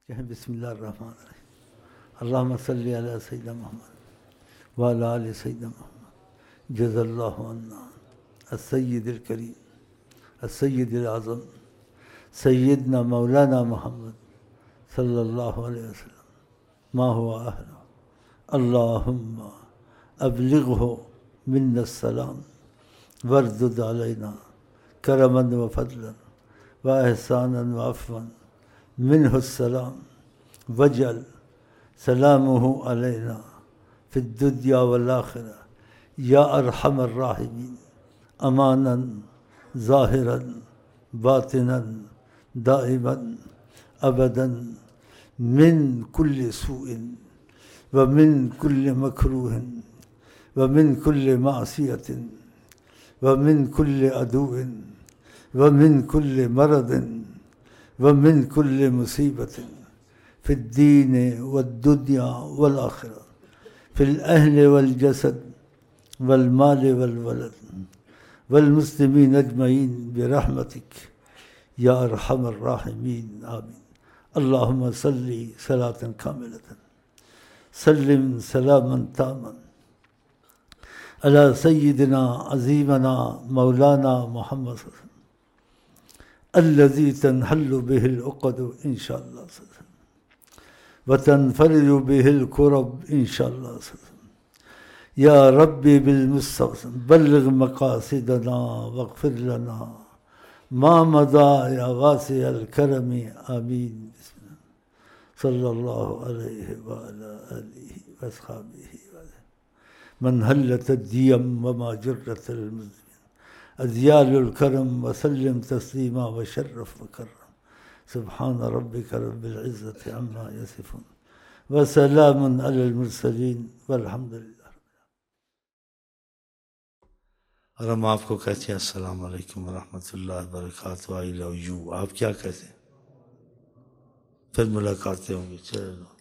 कहें बिस्मिल्लाहिर्रहमानिर्रहीम। अल्लाहुम्मा सल्लि अला सय्यिदिना मुहम्मद व अला आलि सय्यिदिना मुहम्मद। जज़ल्लाहु अन्ना अस्सय्यिदुल करीम अस्सय्यिदुल आज़म सय्यिदना मौलाना मुहम्मद सल्लल्लाहु अलैहि वसल्लम मा हुवा अहलु। अल्लाहुम्मा अब्लिग़हु मिन्ना अस्सलाम वर्दुद अलैना करमन व फज़लन व एहसानन व अफ़वन मिन्हु अस्सलाम वजअल सलामुहु अलैना फ़िद्दुन्या वल आख़िरा या अरहमर राहिमीन अमानन ज़ाहिरन बातिनन दाइमन अबदन मिन कुल्लि सूइन व मिन कुल्लि मकरूहिन व मिन कुल्लि मासियतिन व मिन कुल्लि अदुव्विन व मिन कुल्लि मरदिन व मिन कुल्लि मुसीबतिन फ़िद्दीन वद्दुन्या वल आख़िरा फ़िल अहलि वल जसद वल माल वल वलद वल मुस्लिमीन अजमईन बिरहमतिक या अरहमर राहिमीन आमीन। अल्लाहुम्मा सल्लि सलातन कामिलतन सल्लिम सलामन तामन अला सय्यिदिना अज़ीमना मौलाना मुहम्मद अल्लज़ी तन्हल्लु बिहिल उक़द इंशाअल्लाह व तनफ़रिजु बिहिल कुरब इंशाअल्लाह। या रब्बी बिल मुस्तक़सिम बल्लिग़ मक़ासिदना वग़फ़िर लना मा मज़ा या वासिअल करमी आमीन। सल्लल्लाहु अलैहि व अला आलिहि व अस्हाबिहि मन हल्लत दियम व मा जुर्रतल मुज़्लिमीन अज़यालुल करम व सल्लिम तस्लीमा व शर्रफ व करम। सुब्हान रब्बिका रब्बिल इज़्ज़ति अम्मा यसिफ़ून व सलामुन अलल मुरसलीन वल्हम्दुलिल्लाह। और हम आपको कहते हैं अस्सलाम वालेकुम रहमतुल्लाहि व बरकातहू। I love you. आप क्या कहते हैं? फिर मुलाकातें होंगी। चलो।